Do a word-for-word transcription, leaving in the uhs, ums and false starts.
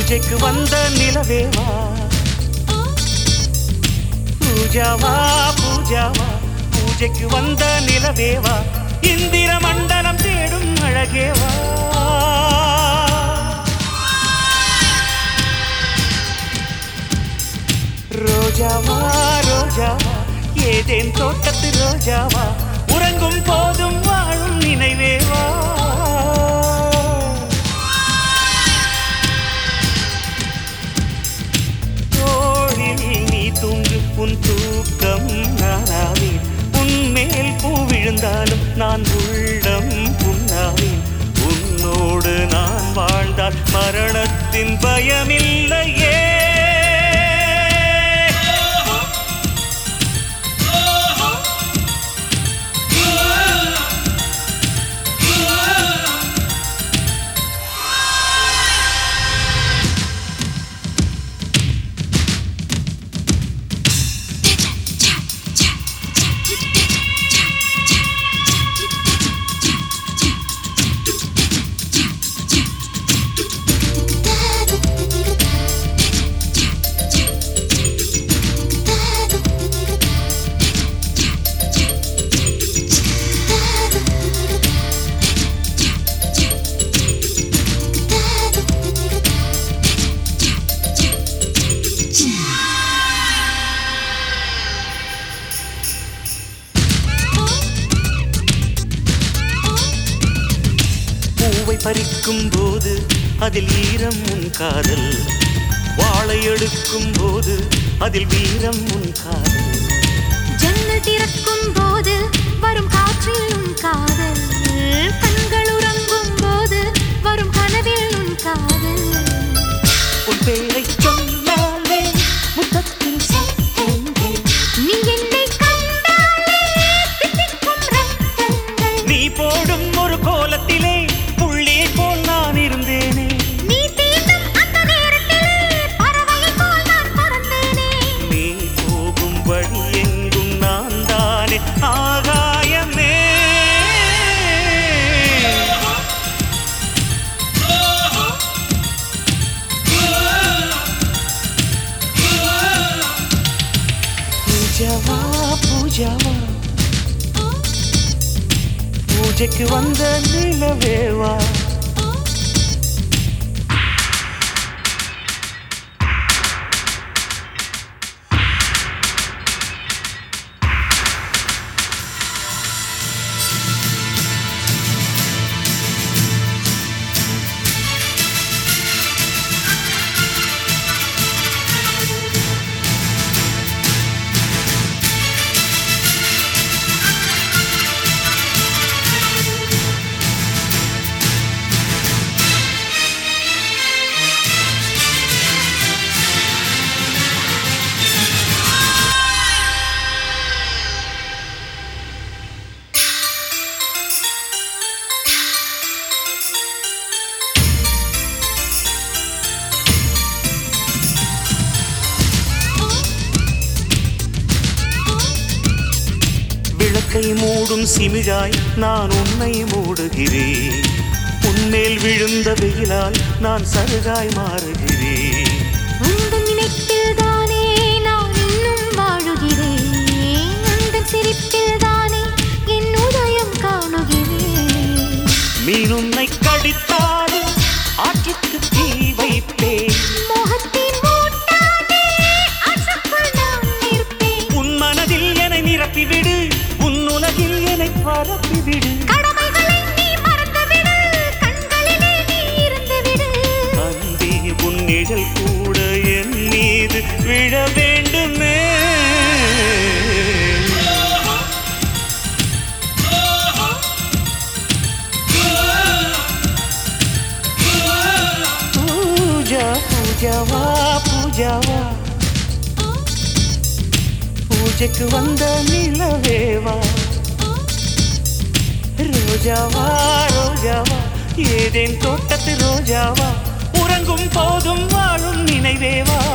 பூஜைக்கு வந்த நிலவேவா பூஜாவா பூஜாவா பூஜைக்கு வந்த நிலவேவா இந்திர மண்டலம் தேடும் அழகேவா ரோஜாவா ரோஜாவா ஏதேன் தோட்டத்து ரோஜாவா உறங்கும் போதும் வாழும் நினைவேவா தோழில் நீ தூங்கு உன் தூக்கம் நானாவேன் உன்மேல் பூ விழுந்தாலும் நான் உள்ளம் புண்ணாவேன் உன்னோடு நான் வாழ்ந்தால் மரணத்தின் பயமில்லையே பறிக்கும் போது அதில் ஈரம் உன் காதல் வாழை எடுக்கும் போது அதில் வீரம் உன் காதல் ஜன்னல் திறக்கும் போது வரும் காற்றில் உன் காதல் கண்கள் உறங்கும் போது வரும் கனவில் உன் காதல் உன் பேரை சொன்னாலே முத்தத்தில் சத்தங்கள் நீ என்னை கண்டாலே தித்திக்கும் ரத்தங்கள் நீ போடும் ஒரு கோலத்திலே போல் நான் இருந்தேனே நீ தீண்டும் அந்த நேரத்திலே பறவை போல் நான் பறந்தேனே நீ போகும் வழி எங்கும் நான் தானே ஆகாயமே பூஜாவா பூஜாவா பூஜைக்கு வந்த நிலவேவா மூடும் சிமிழாய் நான் உன்னை மூடுகிறேன் உன்மேல் விழுந்த வெயிலால் நான் சருகாய் மாறுகிறேன் உந்தன் நினைப்பில் தானே நான் இன்னும் வாழுகிறேன் உந்தன் சிரிப்பில் தானே என் உதயம் காணுகிறேன் மீன் உன்னை கடித்தாலும் ஆற்றுக்கு தீ வைப்பேன் மோகத்தின் மூட்டாதே ஆற்றுக்குள் நான் நிற்பேன் உன் மனதில் என்னை நிரப்பிவிடு உலகில் என்னை பரப்பிவிடு கடமைகளை நீ மறந்துவிடு கண்களிலே நீ இருந்துவிடு அன்பே உன் நிழல் கூட என் மீது விழ வேண்டுமே பூஜா பூஜாவா பூஜாவா பூஜைக்கு வந்த நிலவேவா ரோஜாவா ரோஜாவா ஏதேன் தோட்டத்து ரோஜாவா உறங்கும் போதும் வாழும் நினைவேவா